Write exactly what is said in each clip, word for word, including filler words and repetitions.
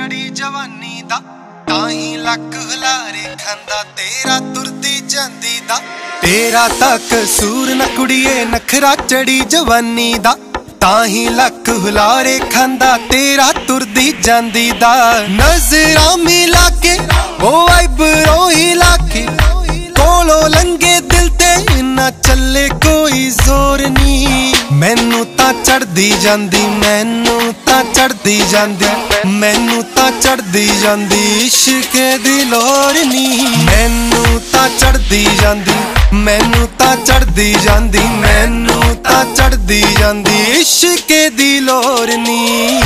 चढ़ी जवानी दा ताही लक हुलारे खांदा तेरा तुरदी जांदी दा तेरा तां कसूर न कुड़िए नखरा चढ़ी जवानी दा ताही लक हुलारे खांदा तेरा तुरदी जांदी दा नजरां मिला के ओ आईब्रो हिला के कोलो लंगे दिल ते ना चले कोई जोर नी मैनू तां चढ़दी जांदी मैनू तां चढ़दी जांदी मैनू तां चढ़दी जांदी इश्क दी लोर नी मैनू तां चढ़दी जांदी मैनू तां चढ़दी जांदी मैनू तां चढ़दी जांदी इश्क दी लोर नी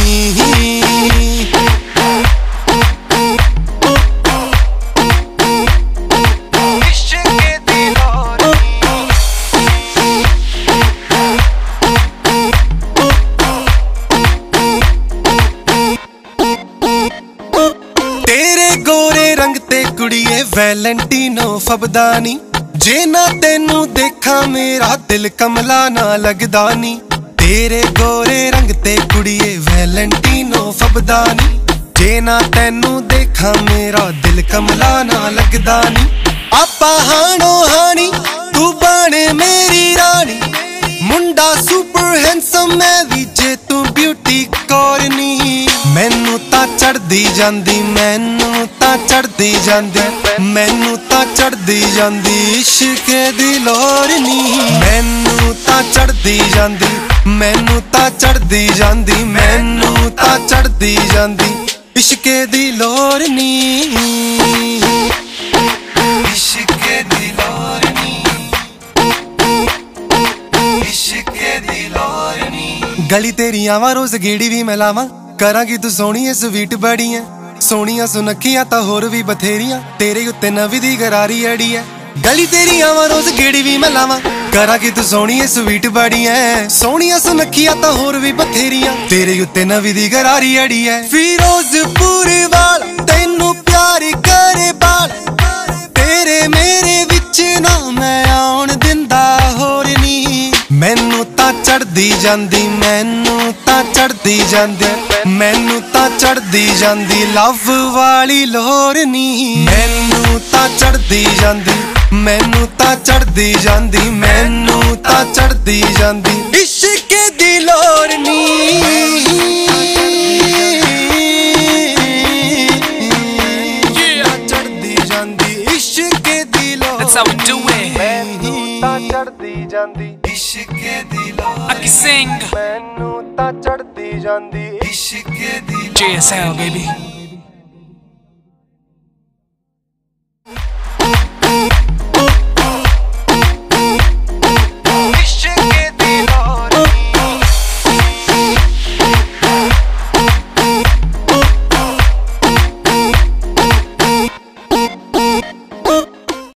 कुड़िए वैलेंटीनो फबदा नी जे ना तेनू देखा मेरा दिल कमला ना लगदा नी तेरे गोरे रंग ते कुड़िए वैलेंटीनो फबदा नी जे ना तेनू देखा मेरा दिल कमला ना लगदा नी आपा हाणो हानी तू बने मेरी रानी मुंडा सुपर हैंडसम मैं भी जे तू ब्यूटी कोरनी मैनू तां चढ़दी जांदी मैनू तां चढ़दी जांदी मैनू तां चढ़दी जांदी इश्क दी लोर नी मैनू तां चढ़दी जांदी मैनू तां चढ़दी जांदी मैनू तां चढ़दी जांदी इश्क दी लोर नी इश्क दी लोर नी इश्क दी लोर नी गली तेरी आवां रोज गेड़ी भी मैं लावां करांगी तू सोहणी ऐ स्वीट बड़ी है सोहणियां सुनखियां तां होर भी बथेरियां तेरे उत्ते नवी दी गरारी अड़ी है गली तेरी आवां रोज गेड़ी भी मैं लावां करांगी तू सोहणी ऐ स्वीट बड़ी है सोहणियां सुनखियां तां होर भी बथेरियां तेरे उत्ते नवी दी गरारी अड़ी है फिरोजपुर वाल तैनू प्यार करे बाल तेरे मेरे विच ना मैं आउण दिंदा होर नी मैनू तां चढ़दी जांदी मैनू तां चढ़दी जांदी मैनू तां चढ़दी जांदी लव वाली लोर नी मैनू तां चढ़दी जांदी मैनू तां चढ़दी जांदी मैनू तां चढ़दी जांदी इश्क दी लोर नी चढ़दी जांदी इश्क दी लोर That's how we do it. मैनू तां चढ़दी जांदी इश्क दी लोर I can sing. मैनू तां चढ़दी जांदी इश्क दी J S L baby.